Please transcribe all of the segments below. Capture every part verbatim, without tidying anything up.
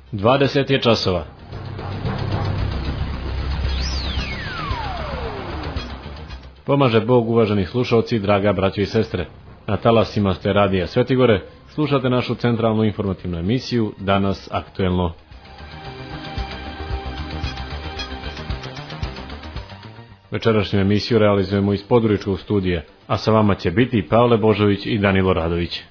dvadeset je časova. Pomaže Bog, uvaženi slušalci, draga braćo i sestre. Na talasima ste radija Svetigore, slušate našu centralnu informativnu emisiju Danas aktuelno. Večerašnju emisiju realizujemo iz Podgoričkog studija, a sa vama će biti Pavle Božović i Danilo Radović.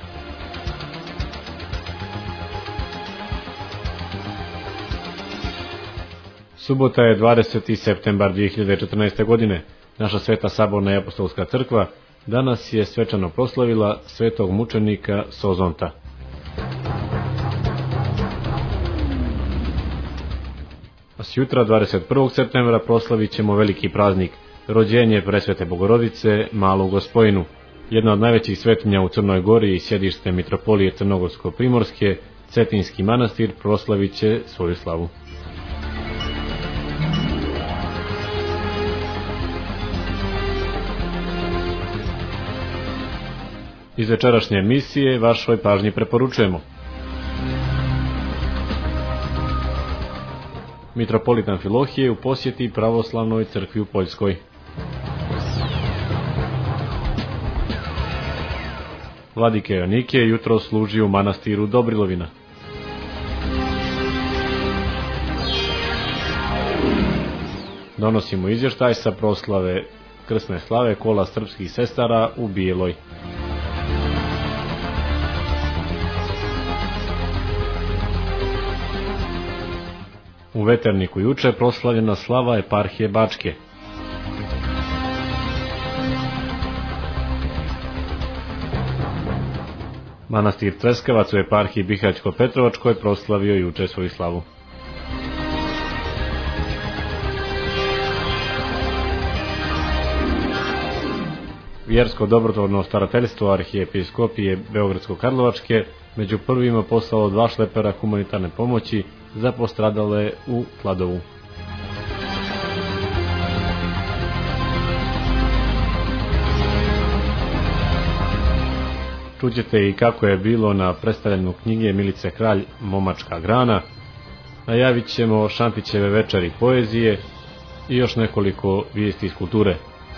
Subota je dvadeseti septembar dvije hiljade četrnaeste. godine. Naša Sveta Saborna i Apostolska crkva danas je svečano proslavila svetog mučenika Sozonta. A sjutra dvadeset prvog septembra proslavit ćemo veliki praznik, rođenje Presvete Bogorodice Malu Gospojinu, jedna od najvećih svetinja u Crnoj Gori i sjedište mitropolije Crnogorsko-Primorske, Cetinski manastir proslavit će svoju slavu. Iz večerašnje emisije vašoj pažnji preporučujemo: mitropolit Amfilohije u posjeti pravoslavnoj crkvi u Poljskoj. Vladike Jonike jutro služi u manastiru Dobrilovina. Donosimo izvještaj sa proslave krsne slave kola srpskih sestara u Bijeloj. U Veterniku juče proslavljena slava eparhije Bačke. Manastir Treskavac u eparhiji Bihaćko-Petrovačkoj proslavio juče svoju slavu. Vjersko dobrotvorno starateljstvo arhijepiskopije Beogradsko-Karlovačke među prvima poslalo dva šlepera humanitarne pomoći za postradale u Kladovu. Čućete i kako je bilo na predstavljanju knjige Milice Kralj Momačka grana. Najavit ćemo Šantićeve večeri poezije i još nekoliko vijesti iz kulture.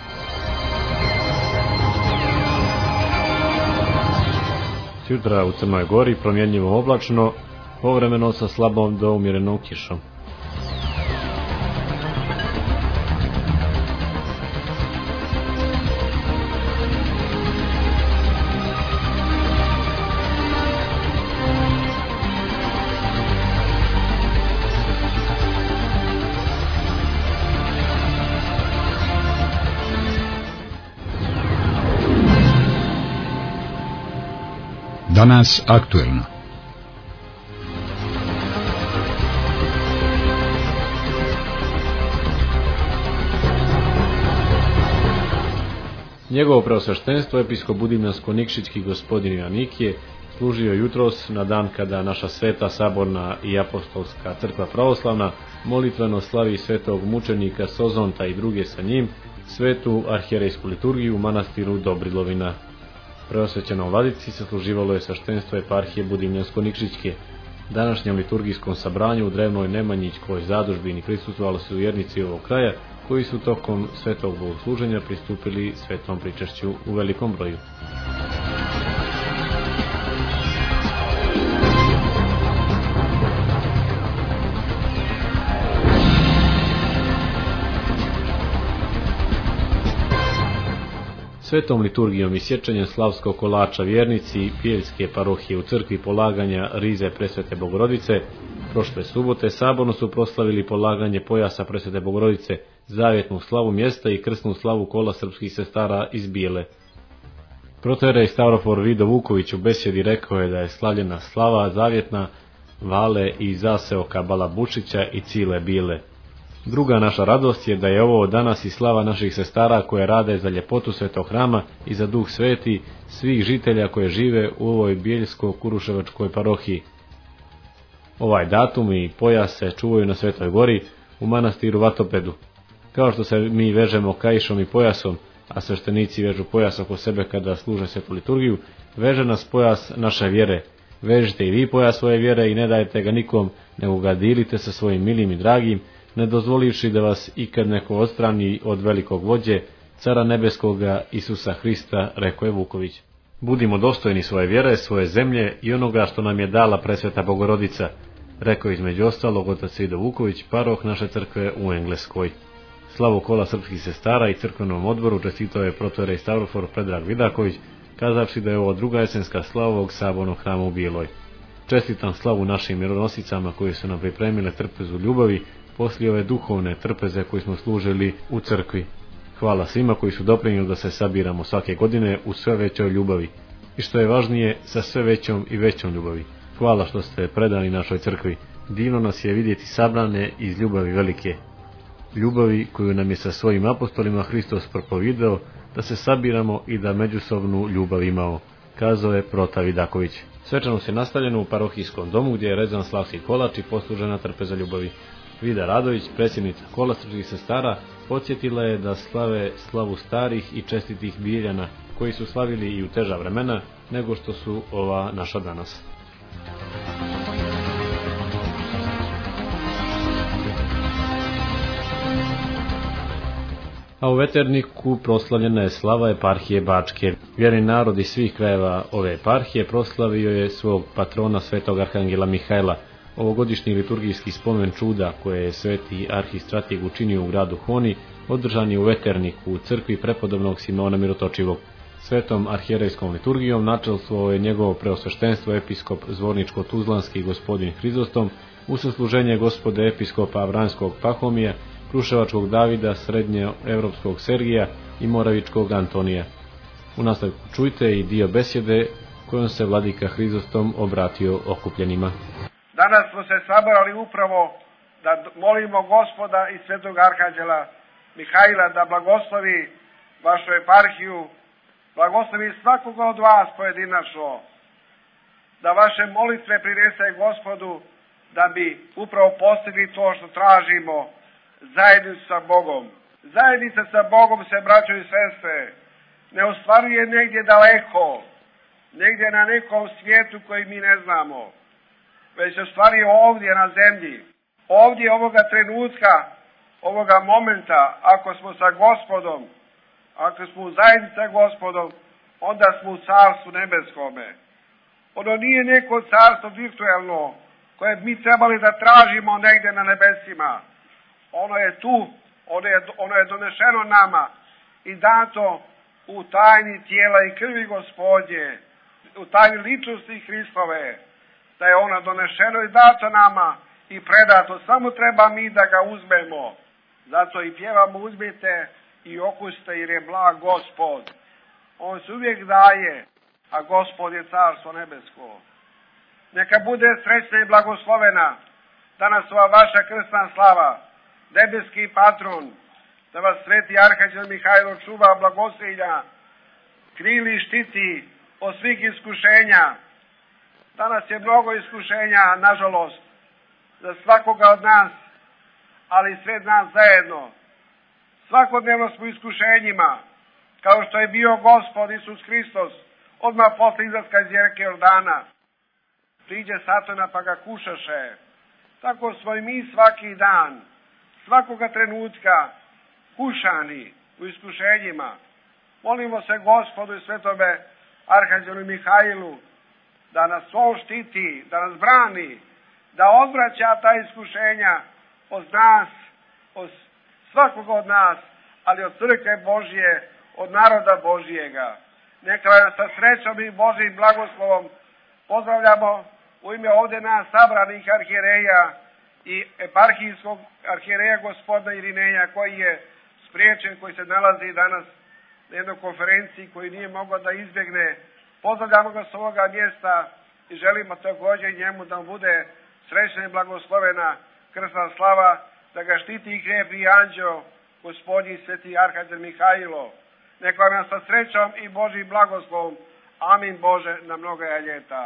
Sutra u Crnoj Gori promjenjivo oblačno, povremeno sa slabom do umjerenom kišom. Danas aktuelno. Njegovo preosveštenstvo episkop Budimljansko-Nikšićki gospodin Joanikije služio jutros na dan kada naša Sveta Saborna i Apostolska crkva pravoslavna molitveno slavi svetog mučenika Sozonta i druge sa njim svetu arhijerejsku liturgiju u manastiru Dobrilovina. Preosvećenom vladici se služivalo je sveštenstvo eparhije Budimljansko-Nikšićke. Današnjem liturgijskom sabranju u drevnoj Nemanjićkoj zadužbini prisustvovali su vjernici ovog kraja koji su tokom svetog bogosluženja pristupili svetom pričešću u velikom broju. Svetom liturgijom i sječenjem slavskog kolača vjernici Bijeljske parohije u crkvi polaganja rize Presvete Bogorodice prošle subote saborno su proslavili polaganje pojasa Presvete Bogorodice, zavjetnu slavu mjesta i krsnu slavu kola srpskih sestara iz Bijele. Protojerej Stavrofor Vido Vuković u besjedi rekao je da je slavljena slava zavjetna Vale i zaseoka Balabučića i Cile Bijele. Druga naša radost je da je ovo danas i slava naših sestara koje rade za ljepotu svetog hrama i za duh sveti svih žitelja koje žive u ovoj bijeljsko-kuruševačkoj parohiji. Ovaj datum i pojas se čuvaju na Svetoj Gori u manastiru Vatopedu. Kao što se mi vežemo kaišom i pojasom, a sveštenici vežu pojas oko sebe kada služe svetu liturgiju, veže nas pojas naše vjere, Vežite i vi pojas svoje vjere i ne dajte ga nikom, nego ga dilite sa svojim milim i dragim, ne dozvolivši da vas ikad neko odstrani od velikog vođe, cara nebeskoga Isusa Hrista, rekao je Vuković. Budimo dostojni svoje vjere, svoje zemlje i onoga što nam je dala presveta Bogorodica, rekao između ostalog otac Svido Vuković, paroh naše crkve u Engleskoj. Slavu kola srpskih sestara i crkvenom odboru čestitao je protorej Stavrofor Predrag Vidaković, kazavši da je ovo druga jesenska slava ovog sabornog hrama u Biloj. Čestitam slavu našim mironosicama koji su nam pripremile trpezu ljubavi poslije ove duhovne trpeze koju smo služili u crkvi. Hvala svima koji su doprinijeli da se sabiramo svake godine u sve većoj ljubavi i što je važnije sa sve većom i većom ljubavi. Hvala što ste predani našoj crkvi. Divno nas je vidjeti sabrane iz ljubavi velike. Ljubavi koju nam je sa svojim apostolima Hristos propovidao da se sabiramo i da međusobnu ljubav imamo, kazao je Prota Vidaković. Svečanost je nastavljena u parohijskom domu gdje je rezan slavski kolač i poslužena trpeza ljubavi. Vida Radović, predsjednica kola srpskih sestara, podsjetila je da slave slavu starih i čestitih Bijeljana koji su slavili i u teža vremena nego što su ova naša danas. A u Veterniku proslavljena je slava eparhije Bačke. Vjerni narod iz svih krajeva ove eparhije proslavio je svog patrona svetog arhangela Mihajla. Ovogodišnji liturgijski spomen čuda koje je sveti arhistrateg učinio u gradu Honi održan je u Veterniku u crkvi prepodobnog Simeona Mirotočivog. Svetom arhijerejskom liturgijom načelstvo je njegovo preosveštenstvo episkop Zvorničko-Tuzlanski gospodin Hrizostom u sasluženje gospode episkopa Vranskog Pahomija, Kruševačkog Davida, Srednjoevropskog Sergija i Moravičkog Antonija. U nastavku čujte i dio besjede kojom se vladika Hrizostom obratio okupljenima. Danas smo se sabrali upravo da molimo Gospoda i svetog arhanđela Mihajla da blagoslovi vašu eparhiju, blagoslovi svakoga od vas pojedinačno, da vaše molitve prinese Gospodu da bi upravo postigli to što tražimo, zajednicu sa Bogom. Zajednica sa Bogom se, braćo i sestre, ne ostvaruje negdje daleko, negdje na nekom svijetu koji mi ne znamo, već se ostvaruje ovdje na zemlji. Ovdje ovoga trenutka, ovoga momenta, ako smo sa Gospodom, ako smo u zajednici sa Gospodom, onda smo u carstvu nebeskome. Ono nije neko carstvo virtuelno koje mi trebali da tražimo negdje na nebesima. Ono je tu, ono je, ono je donešeno nama i dato u tajni tijela i krvi Gospodnje, u tajni ličnosti Hristove, da je ono donešeno i dato nama i predato. Samo treba mi da ga uzmemo. Zato i pjevamo uzmite i okusite jer je blag Gospod. On se uvijek daje, a Gospod je carstvo nebesko. Neka bude srećna i blagoslovena danas ova vaša krstna slava, nebeski patron, da vas sveti arhanđel Mihajlo čuva, blagosilja, krili i štiti od svih iskušenja. Danas je mnogo iskušenja, nažalost, za svakoga od nas, ali sve nas zajedno. Svakodnevno smo iskušenjima, kao što je bio Gospod Isus Hristos, odmah posle izlaska iz rijeke Jordana. Priđe Satana pa ga kušaše. Tako smo i mi svaki dan, svakoga trenutka, kušani u iskušenjima. Molimo se Gospodu i svetome arhanđelu Mihajlu da nas on štiti, da nas brani, da odvraća ta iskušenja od nas, od svakoga od nas, ali od crkve Božje, od naroda Božjega. Neka nas sa srećom i Božjim blagoslovom pozdravljamo u ime ovdje nas sabranih arhijereja i eparhijskog arhijereja gospodina Irineja koji je spriječen, koji se nalazi danas na jednoj konferenciji koji nije mogao da izbjegne. Pozdravljamo ga s ovoga mjesta i želimo također njemu da bude srećna i blagoslovena krstna slava, da ga štiti i krepi anđeo, gospodin sveti arhanđel Mihajlo. Neka nam sa srećom i Božjim blagoslovom. Amin Bože na mnoga ljeta.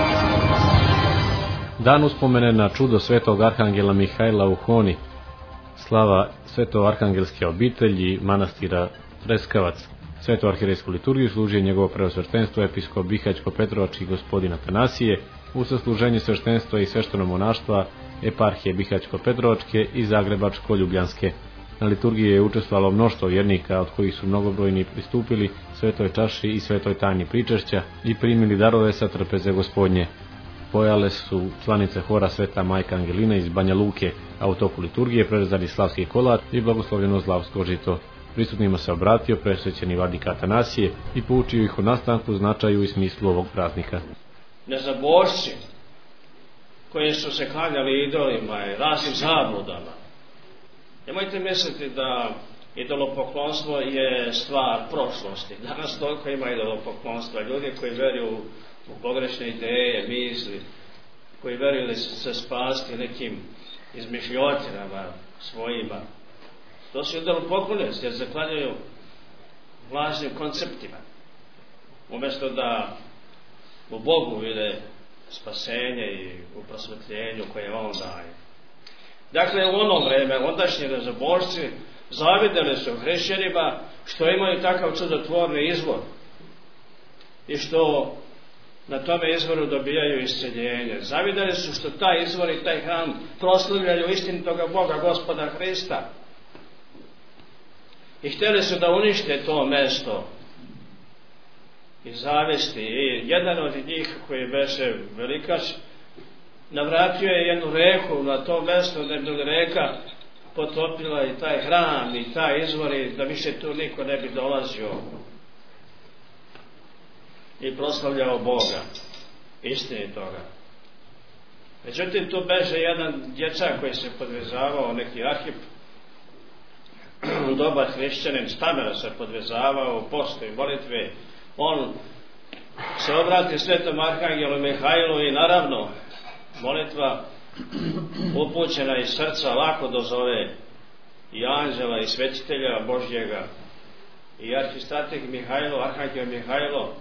Dan uspomene na čudo svetog arhangela Mihajla u Honi. slava sveto-arhangelske obitelji manastira Treskavac. Sveto-arhijerejsku liturgiju služi njegovo preosveštenstvo episkop Bihaćko-Petrovački gospodin Atanasije, u sasluženje sveštenstva i svešteno monaštva eparhije Bihaćko-Petrovačke i Zagrebačko-Ljubljanske. Na liturgiji je učestvovalo mnoštvo vjernika, od kojih su mnogobrojni pristupili svetoj čaši i svetoj tajni pričešća i primili darove sa trpeze Gospodnje. Pojale su članice hora Sveta Majka Angelina iz Banja Luke, a u toku liturgije prerezani slavski kolač i blagoslovljeno slavsko žito. Prisutnima se obratio presvećeni vladika Atanasije i poučio ih o nastanku, značaju i smislu ovog praznika. Nezabošci koji su se klanjali idolima i raznim zabludama, nemojte misliti da idolopoklonstvo je stvar prošlosti. Danas toliko ima idolopoklonstva, ljudi koji veruju u pogrešne ideje, misli, koji veruju da će se spasti nekim izmišljotinama svojima. To su idolopoklonnici jer zaklanjaju lažnim konceptima. Umjesto da u Bogu vide spasenje i u prosvetljenju koje On daje. Dakle, u ono vreme ondašnji nezabošci zavidjeli su hrišćanima što imaju takav čudotvorni izvor i što na tome izvoru dobijaju isceljenje. Zavidjeli su što taj izvor i taj hram proslavljaju istinitoga Boga, Gospoda Hrista. I htjeli su da unište to mesto i zavesti. I jedan od njih koji beše velikaš navratio je jednu reku na to mesto da bi reka potopila i taj hram i taj izvor i da više tu niko ne bi dolazio i proslavljao Boga, istini toga. Međutim, tu beže jedan dječak koji se podvezavao, neki Arhip, dobar hrišćanin, stameno se podvezavao u postu i molitve. On se obrati svetom arhangelu Mihajlu i naravno molitva upućena iz srca lako dozove i anđela i svetitelja Božjega i arhistrateg Mihajlo, arhangel Mihajlo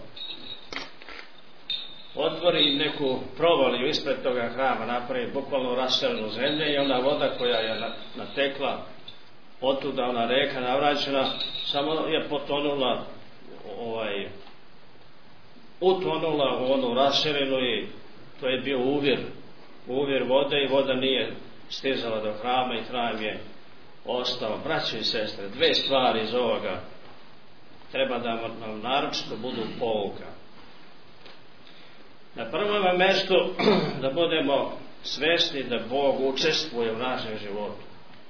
otvori neku provaliju ispred toga hrama, napravi bukvalno raselenu zemlje i ona voda koja je natekla otuda, ona reka navraćena, samo je potonula ovaj, utonula u onu raselenu i to je bio uvir uvir vode i voda nije stizala do hrama i hram je ostao. Braćo i sestre, dve stvari iz ovoga treba da nam naročito budu pouka. Na prvom mjestu da budemo svesni da Bog učestvuje u našem životu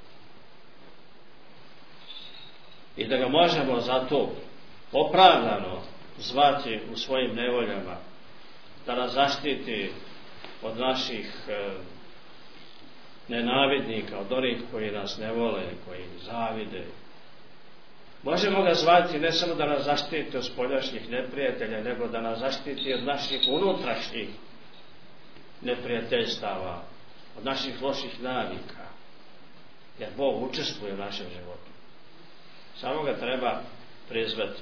i da ga možemo zato opravdano zvati u svojim nevoljama, da nas zaštiti od naših e, nenavidnika, od onih koji nas ne vole, koji zavide. Možemo ga zvati ne samo da nas zaštiti od spoljašnjih neprijatelja, nego da nas zaštiti od naših unutrašnjih neprijateljstava, od naših loših navika. Jer Bog učestvuje u našem životu. Samo ga treba prizvati.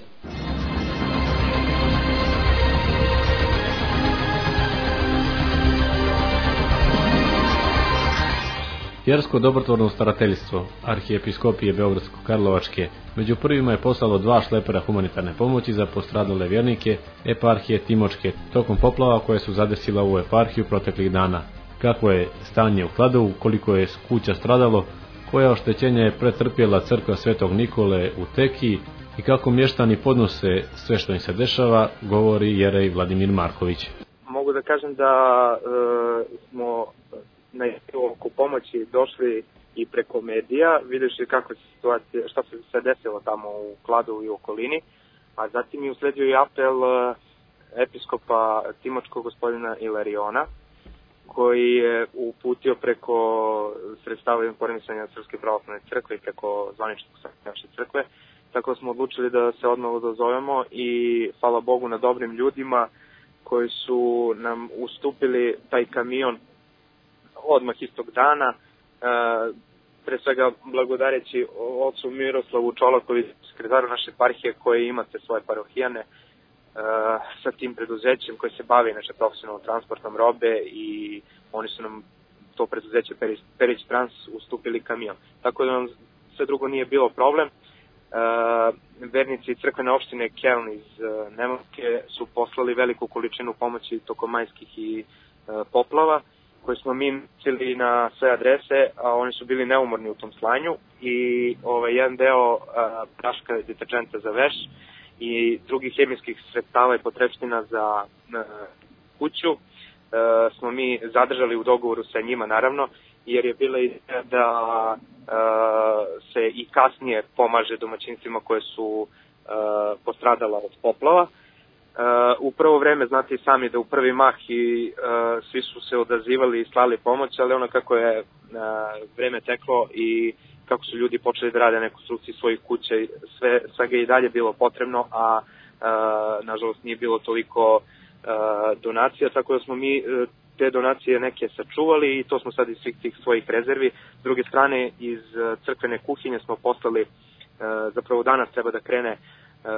Vjersko dobrotvorno starateljstvo Arhijepiskopije Beogradsko-Karlovačke među prvima je poslalo dva šlepera humanitarne pomoći za postradale vjernike eparhije Timočke tokom poplava koje su zadesila ovu eparhiju proteklih dana. Kako je stanje u Kladovu, koliko je kuća stradalo, koja oštećenja je pretrpjela crkva Svetog Nikole u Tekiji i kako mještani podnose sve što im se dešava, govori jerej Vladimir Marković. Mogu da kažem da e, smo na oko pomoći došli i preko medija, vidjeli kako se situacija, šta se se desilo tamo u Kladovu i okolini, a zatim je usledio i apel episkopa Timočkog gospodina Ilariona, koji je uputio preko sredstava informisanja Srpske pravoslavne crkve i preko zvaničnog naše crkve, tako smo odlučili da se odmah odazovemo i hvala Bogu na dobrim ljudima koji su nam ustupili taj kamion odmah istog dana, e, pre svega blagodareći ocu Miroslavu Čolakovi, sekretaru naše eparhije, koji imate svoje parohijane e, sa tim preduzećem koji se bavi naše profesionalnom transportom robe i oni su nam to preduzeće Perić, Perić Trans ustupili kamion. Tako da nam sve drugo nije bilo problem. Uh, vernici crkvene opštine Keln iz uh, Nemačke su poslali veliku količinu pomoći tokom majskih i uh, poplava, koje smo mi nosili na sve adrese, a oni su bili neumorni u tom slanju i ovaj, jedan deo uh, praška deterđenta za veš i drugih hemijskih sredstava i potrepština za uh, kuću uh, smo mi zadržali u dogovoru sa njima, naravno, jer je bila ideja da uh, se i kasnije pomaže domaćinstvima koje su uh, postradala od poplava. Uh, u prvo vreme, znate i sami da u prvi mah i uh, svi su se odazivali i slali pomoć, ali ono kako je uh, vreme teklo i kako su ljudi počeli da rade rekonstrukciju svojih kuća, sve, sve ga i dalje bilo potrebno, a uh, nažalost nije bilo toliko uh, donacija, tako da smo mi uh, te donacije neke sačuvali i to smo sad iz svih tih svojih rezervi. S druge strane, iz uh, crkvene kuhinje smo poslali, uh, zapravo danas treba da krene uh,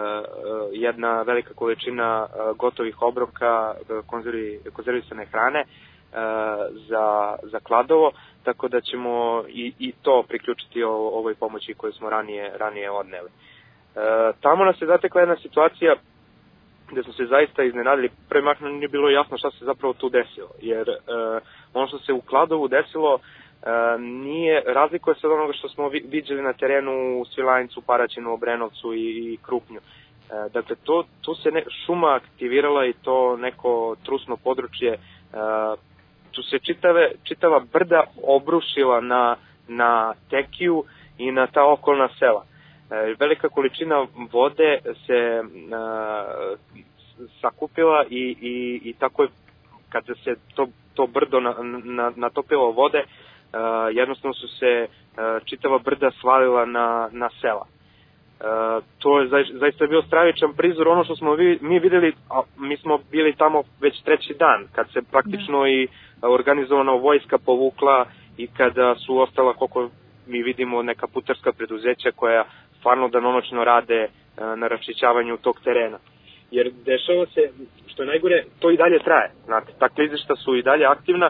jedna velika količina uh, gotovih obroka, uh, konzervi, konzervisane hrane uh, za, za Kladovo, tako da ćemo i, i to priključiti o, ovoj pomoći koju smo ranije, ranije odneli. Uh, tamo nas je zatekla jedna situacija gde smo se zaista iznenadili. Prvi mah nam nije bilo jasno šta se zapravo tu desilo, jer uh, ono što se u Kladovu desilo uh, nije, razlikuje se od onoga što smo viđeli na terenu u Svilajncu, Paraćinu, Obrenovcu i, i Krupnju. Uh, dakle, to, tu se ne, šuma aktivirala i to neko trusno područje, uh, tu se čitave, čitava brda obrušila na, na Tekiju i na ta okolna sela. Velika količina vode se uh, sakupila i, i, i tako je, kada se to, to brdo na, na, natopilo vode, uh, jednostavno su se uh, čitava brda svalila na, na sela. Uh, to je zaista, zaista bio stravičan prizor. Ono što smo vi, mi videli, a mi smo bili tamo već treći dan, kad se praktično da. i organizovana vojska povukla i kada su ostala, koliko mi vidimo, neka putarska preduzeća koja stvarno danonoćno rade na raščišćavanju tog terena. Jer dešava se, što je najgore, to i dalje traje. Znate, ta klizišta su i dalje aktivna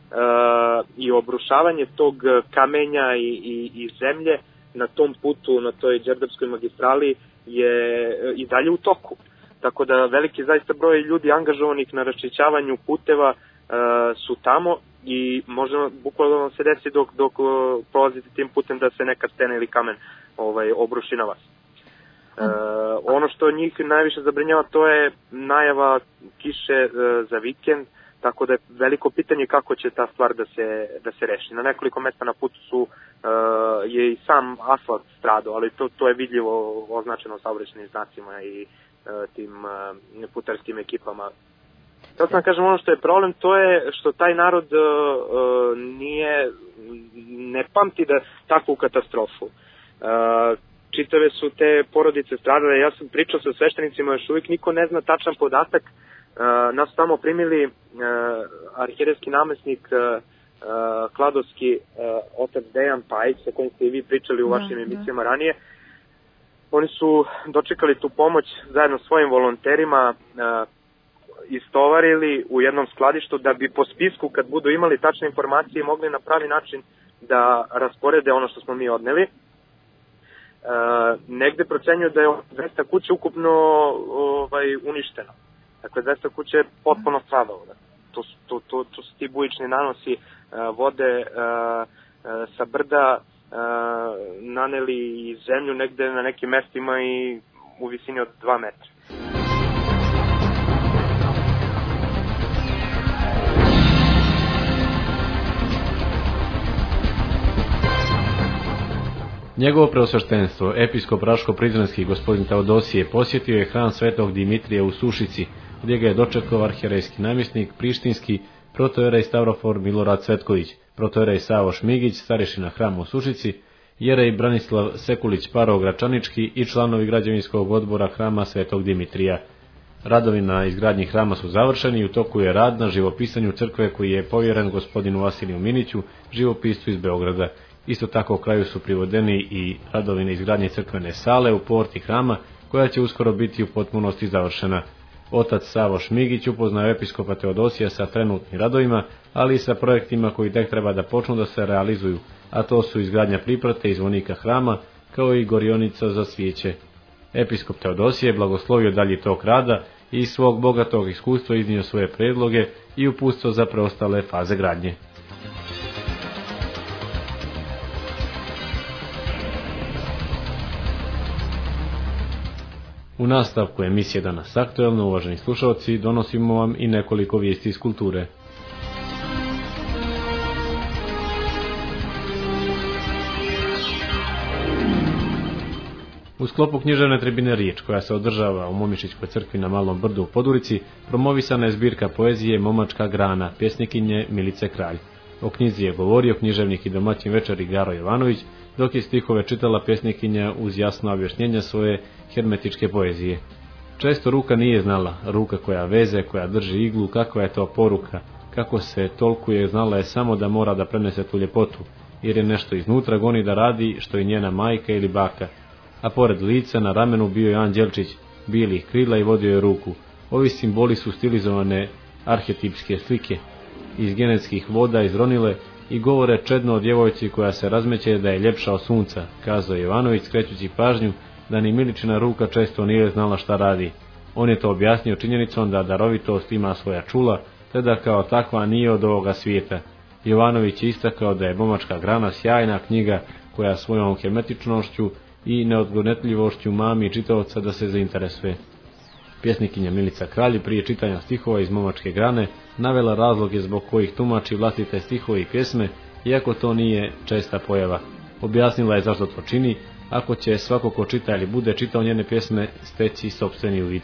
uh, i obrušavanje tog kamenja i, i, i zemlje na tom putu, na toj Đerdapskoj magistrali je i dalje u toku. Tako da veliki zaista broj ljudi angažovanih na raščišćavanju puteva uh, su tamo i možda bukvalno vam se desi dok, dok uh, prolazite tim putem da se neka stena ili kamen ovaj, obruši na vas. Uh, ono što njih najviše zabrinjava, to je najava kiše uh, za vikend, tako da je veliko pitanje kako će ta stvar da se, da se reši. Na nekoliko mesta na putu su, uh, je i sam asfalt stradao, ali to, to je vidljivo označeno saobraćajnim znacima i uh, tim uh, putarskim ekipama. Tako sam kažem, ono što je problem, to je što taj narod uh, uh, nije, ne pamti da takvu katastrofu. Uh, čitave su te porodice stradale, ja sam pričao sa sveštenicima, još uvijek niko ne zna tačan podatak. Uh, nas tamo primili uh, arhijerejski namestnik uh, uh, Kladovski uh, otac Dejan Pajić, sa kojim ste i vi pričali u vašim da, emisijama da. ranije. Oni su dočekali tu pomoć zajedno s svojim volonterima, uh, istovarili u jednom skladištu da bi po spisku, kad budu imali tačne informacije, mogli na pravi način da rasporede ono što smo mi odneli. E, negde procenjuju da je dvesta kuća ukupno ovaj, uništeno. Dakle, dvesta kuća je potpuno stradalo. To, to, to, to su ti bujični nanosi e, vode e, e, sa brda e, naneli i zemlju negde na nekim mestima i u visini od dva metra. Njegovo preosveštenstvo, episkop Raško-Prizrenski gospodin Teodosije, posjetio je hram Svetog Dimitrija u Sušici, gdje ga je dočekao arhijerejski namjesnik Prištinski, protojerej Stavrofor Milorad Cvetković, protojerej Savo Šmigić, starešina hrama u Sušici, jerej Branislav Sekulić Paro Gračanički i članovi građevinskog odbora hrama Svetog Dimitrija. Radovi na izgradnji hrama su završeni i u toku je rad na živopisanju crkve koji je povjeren gospodinu Vasiliju Miniću, živopiscu iz Beograda. Isto tako u kraju su privodeni i radovi na izgradnji crkvene sale u porti hrama, koja će uskoro biti u potpunosti završena. Otac Savo Šmigić upoznao episkopa Teodosija sa trenutnim radovima, ali i sa projektima koji tek treba da počnu da se realizuju, a to su izgradnja priprate i zvonika hrama, kao i gorionica za svijeće. Episkop Teodosije je blagoslovio dalji tok rada i iz svog bogatog iskustva iznio svoje predloge i uputstvo za preostale faze gradnje. U nastavku emisije Danas aktuelno, uvaženi slušalci, donosimo vam i nekoliko vijesti iz kulture. U sklopu književne tribine Riječ, koja se održava u Momišićkoj crkvi na Malom brdu u Podurici, promovisana je zbirka poezije Momačka grana, pjesnikinje Milice Kralj. O knjizi je govorio književnik i domaćin Večeri Garo Jovanović, dok je stihove čitala pjesnikinja uz jasno objašnjenja svoje hermetičke poezije. Često ruka nije znala, ruka koja veze, koja drži iglu, kakva je to poruka, kako se tolkuje, znala je samo da mora da prenese tu ljepotu, jer je nešto iznutra goni da radi što i njena majka ili baka. A pored lica na ramenu bio je anđelčić, bijelih krila i vodio je ruku. Ovi simboli su stilizovane arhetipske slike, iz genetskih voda izronile i govore čedno o djevojci koja se razmeće da je ljepša od sunca, kazao Jovanović skrećući pažnju da ni Miličina ruka često nije znala šta radi. On je to objasnio činjenicom da darovitost ima svoja čula, te da kao takva nije od ovoga svijeta. Jovanović je istakao da je Momačka grana sjajna knjiga koja svojom hermetičnošću i neodgonetljivošću mami čitaoca da se zainteresuje. Pjesnikinja Milica Kralj prije čitanja stihova iz Momačke grane navela razloge zbog kojih tumači vlastite stihove i pjesme, iako to nije česta pojava. Objasnila je zašto to čini, ako će svako ko čita ili bude čitao njene pjesme steći sopstveni uvid.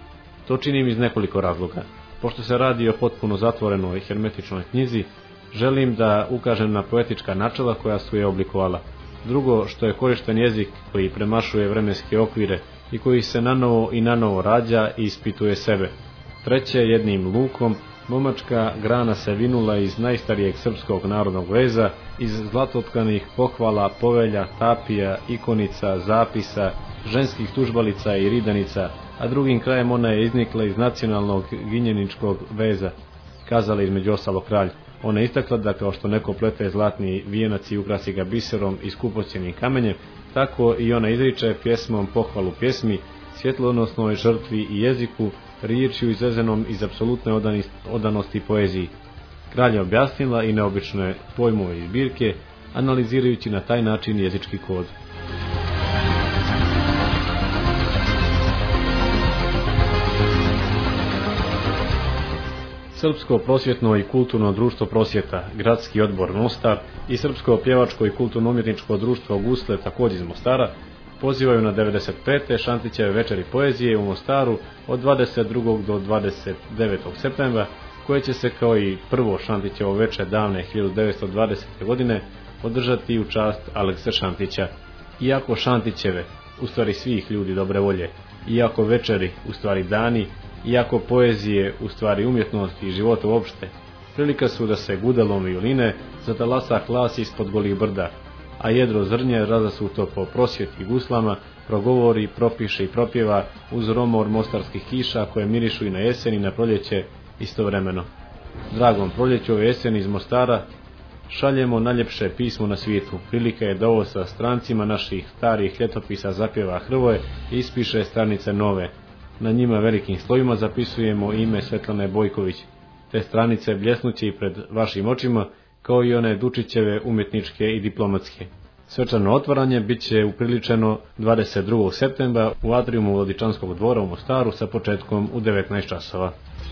To činim iz nekoliko razloga. Pošto se radi o potpuno zatvorenoj hermetičnoj knjizi, želim da ukažem na poetička načela koja su je oblikovala. Drugo, što je korišten jezik koji premašuje vremenske okvire i koji se nanovo i nanovo rađa i ispituje sebe. Treće, jednim lukom, Momačka grana se vinula iz najstarijeg srpskog narodnog veza, iz zlatotkanih pohvala, povelja, tapija, ikonica, zapisa, ženskih tužbalica i ridanica, a drugim krajem ona je iznikla iz nacionalnog ginjeničkog veza, kazala između ostalo Kralj. Ona je istakla da kao što neko plete zlatni vijenac i ukrasi ga biserom i skupocjenim kamenjem, tako i ona izriče pjesmom pohvalu pjesmi, svjetlonosnoj žrtvi i jeziku, riječju izvezenom iz apsolutne odanosti poeziji. Kralj je objasnila i neobične pojmove i zbirke, analizirajući na taj način jezički kod. Srpsko prosvjetno i kulturno društvo Prosvjeta, gradski odbor Mostar i Srpsko pjevačko i kulturno-umjetničko društvo Gusle, također iz Mostara, pozivaju na devedeset pete Šantićeve večeri poezije u Mostaru od dvadeset drugog do dvadeset devetog septembra, koje će se kao i prvo Šantićevo večer davne hiljadu devetsto dvadesete. godine održati u čast Alekse Šantića. Iako Šantićeve, u stvari svih ljudi dobre volje, iako večeri, u stvari dani, iako poezije, u stvari umjetnosti i života uopšte, prilika su da se gudelom violine zatalasa glas ispod golih brda, a jedro zrnje razasuto po prosvjeti guslama progovori, propiše i propjeva uz romor mostarskih kiša koje mirišu i na jesen i na proljeće istovremeno. Dragom proljeću ove jeseni iz Mostara šaljemo najljepše pismo na svijetu. Prilika je da ovo sa strancima naših starih ljetopisa zapjeva Hrvoje i ispiše stranice nove. Na njima velikim slovima zapisujemo ime Svetlane Bojković. Te stranice bljesnuće i pred vašim očima, kao i one Dučićeve umjetničke i diplomatske. Svečano otvaranje bit će upriličeno dvadeset drugog septembra u atriumu Vladičanskog dvora u Mostaru sa početkom u devetnaest časova.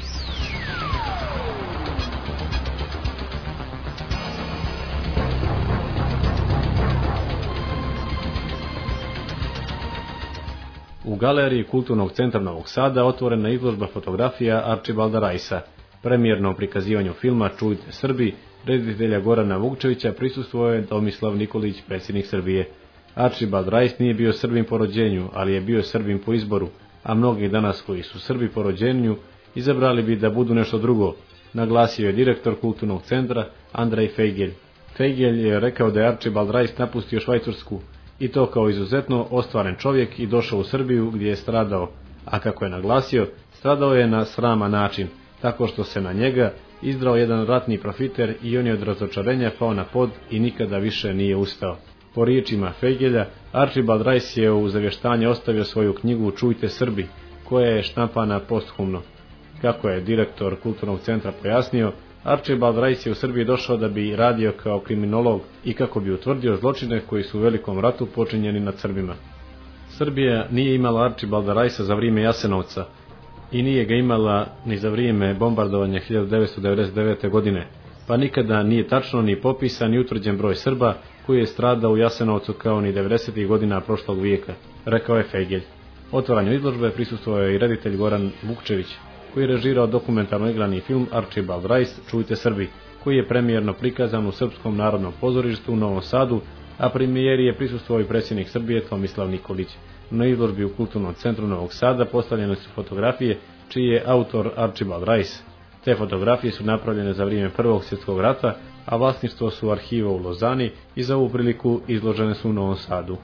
U galeriji Kulturnog centra Novog Sada otvorena izložba fotografija Arčibalda Rajsa. Premijernom prikazivanju filma Čujte Srbi, reditelja Gorana Vukčevića, prisustvovao je Tomislav Nikolić, predsjednik Srbije. Arčibald Rajs nije bio Srbin po rođenju, ali je bio Srbin po izboru, a mnogi danas koji su Srbi po rođenju izabrali bi da budu nešto drugo, naglasio je direktor Kulturnog centra Andrej Fejgelj. Fejgelj je rekao da je Arčibald Rajs napustio Švajcarsku, i to kao izuzetno ostvaren čovjek, i došao u Srbiju gdje je stradao, a kako je naglasio, Stradao je na sraman način, tako što se na njega izdrao jedan ratni profiter i on je od razočarenja pao na pod i nikada više nije ustao. Po riječima Fejgelja, Archibald Rice je u zavještanje ostavio svoju knjigu Čujte Srbi, koja je štampana posthumno. Kako je direktor Kulturnog centra pojasnio, Archibald Rice je u Srbiji došao da bi radio kao kriminolog i kako bi utvrdio zločine koji su u Velikom ratu počinjeni nad Srbima. Srbija nije imala Archibalda Ricea za vrijeme Jasenovca i nije ga imala ni za vrijeme bombardovanja hiljadu devetsto devedeset devete. godine, pa nikada nije tačno ni popisan ni utvrđen broj Srba koji je stradao u Jasenovcu kao ni devedesetih godina prošlog vijeka, rekao je Fejgelj. Otvaranju izložbe prisustvovao je i reditelj Goran Vukčević, koji je režirao dokumentarno igrani film Archibald Rice Čujte Srbi, koji je premijerno prikazan u Srpskom narodnom pozorištu u Novom Sadu, a premijeri je prisustvovao i predsjednik Srbije Tomislav Nikolić. Na izložbi u Kulturnom centru Novog Sada postavljene su fotografije čiji je autor Archibald Rice. Te fotografije su napravljene za vrijeme Prvog svjetskog rata, a vlasništvo su arhiva u Lozani i za ovu priliku izložene su u Novom Sadu.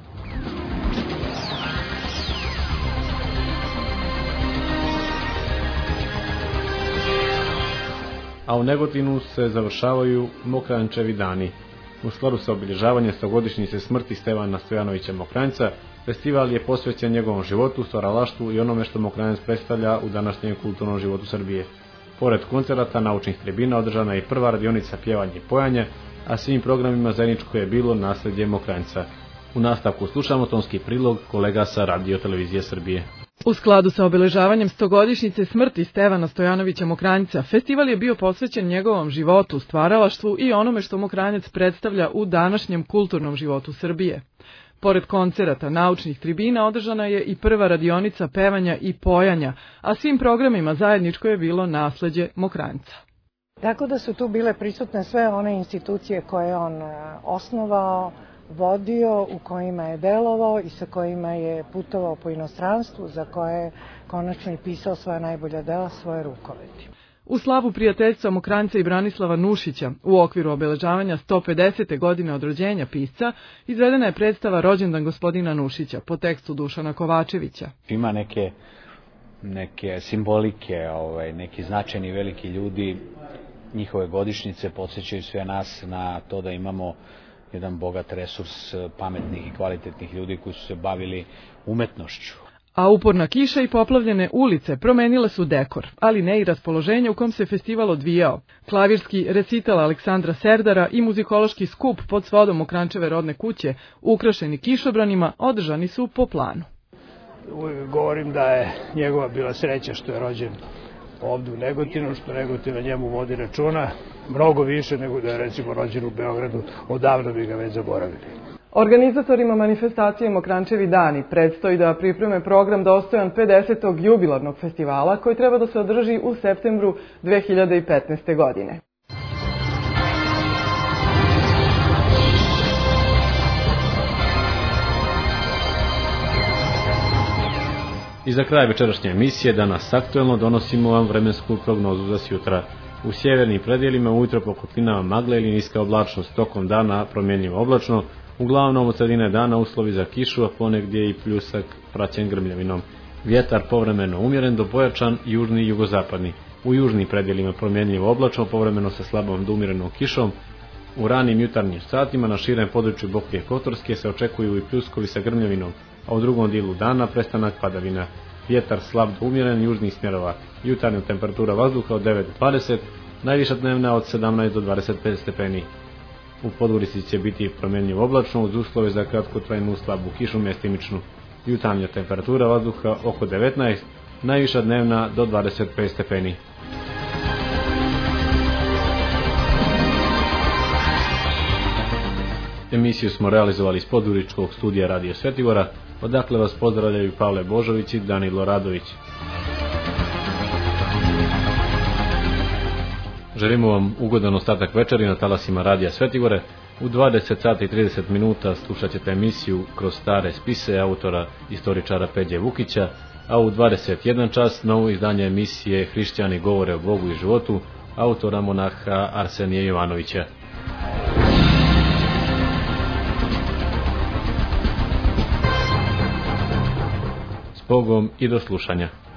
A u Negotinu se završavaju Mokranjčevi dani. U skladu sa obilježavanjem stogodišnjice smrti Stevana Stojanovića Mokranjca, festival je posvećen njegovom životu, stvaralaštvu i onome što Mokranjac predstavlja u današnjem kulturnom životu Srbije. Pored koncerata, naučnih tribina održana je i prva radionica pjevanja i pojanja, a svim programima zajedničko je bilo nasljeđe Mokranjca. U nastavku slušamo tonski prilog kolega sa Radio Televizije Srbije. U skladu sa obeležavanjem stogodišnjice smrti Stevana Stojanovića Mokranjca, festival je bio posvećen njegovom životu, stvaralaštvu i onome što Mokranjac predstavlja u današnjem kulturnom životu Srbije. Pored koncerata, naučnih tribina održana je i prva radionica pevanja i pojanja, a svim programima zajedničko je bilo nasljeđe Mokranjca. Tako da su tu bile prisutne sve one institucije koje je on osnovao, vodio, u kojima je delovao i sa kojima je putovao po inostranstvu, za koje je konačno i pisao svoja najbolja dela, svoje rukoveti. U slavu prijateljstva Mokranjca i Branislava Nušića, u okviru obeležavanja sto pedesete godine od rođenja pisca, izvedena je predstava Rođendan gospodina Nušića po tekstu Dušana Kovačevića. Ima neke, neke simbolike, ovaj, neki značajni veliki ljudi, njihove godišnjice podsjećaju sve nas na to da imamo jedan bogat resurs pametnih i kvalitetnih ljudi koji su se bavili umetnošću. A uporna kiša i poplavljene ulice promenile su dekor, ali ne i raspoloženje u kom se festival odvijao. Klavirski recital Aleksandra Serdara i muzikološki skup pod svodom Mokranjčeve rodne kuće, ukrašeni kišobranima, održani su po planu. Uvijek govorim da je njegova bila sreća što je rođen ovdje u Negotinu, što Negotin o njemu vodi računa, mnogo više nego da je recimo rođen u Beogradu, odavno bi ga već zaboravili. Organizatorima manifestacije Mokranjčevi dani predstoji da pripreme program dostojan pedesetog jubilarnog festivala koji treba da se održi u septembru dve hiljade petnaeste. godine. I za kraj večerašnje emisije danas aktuelno donosimo vam vremensku prognozu za sjutra. U sjevernim predjelima ujutro po kotlinama magle ili niska oblačnost, tokom dana promjenjivo oblačno, uglavnom od sredine dana uslovi za kišu, a ponegdje i pljusak praćen grmljavinom. Vjetar povremeno umjeren do pojačan, južni i jugozapadni. U južnim predjelima promjenjivo oblačno, povremeno sa slabom do umjerenom kišom. U ranim jutarnjim satima na širem području Boke Kotorske se očekuju i pljuskovi sa grmljavinom, a u drugom dijelu dana prestanak padavina. Vjetar slab do umjeren južnih smjerova. Jutarnja temperatura vazduha od devet do dvadeset, najviša dnevna od sedamnaest do dvadeset pet stepeni. U Podgorici će biti promjenjivo oblačno uz uslove za kratkotrajnu slabu kišu mjestimičnu. Jutarnja temperatura vazduha oko devetnaest, najviša dnevna do dvadeset pet stepeni. Emisiju smo realizovali iz Podgoričkog studija Radio Svetigora, odakle vas pozdravljaju Pavle Božović i Danilo Radović. Želimo vam ugodan ostatak večeri na talasima Radija Svetigore. U dvadeset sati i trideset minuta slušat ćete emisiju Kroz stare spise autora istoričara Peđe Vukića, a u dvadeset jedan čas novo izdanje emisije Hrišćani govore o Bogu i životu autora monaha Arsenija Jovanovića. S Bogom i do slušanja.